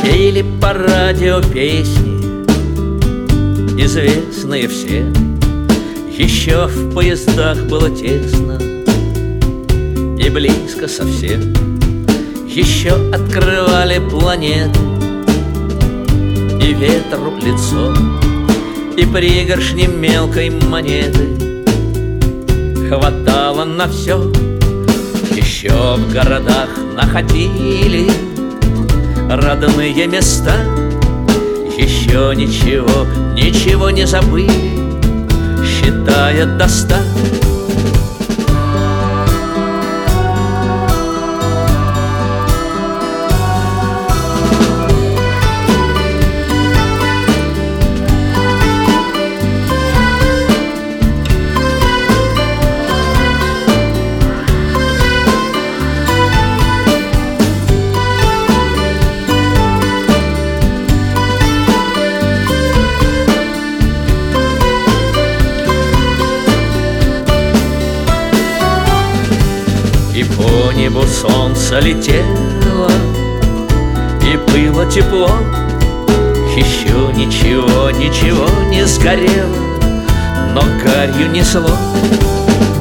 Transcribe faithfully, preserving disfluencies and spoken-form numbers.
Пели по радио песни, известные все. Еще в поездах было тесно и близко совсем. Еще открывали планеты и ветру лицо, и пригоршни мелкой монеты хватало на все. Еще в городах находили родные места. Еще ничего, ничего не забыли, считая до ста. И по небу солнце летело, и было тепло. Еще ничего, ничего не сгорело, но гарью несло.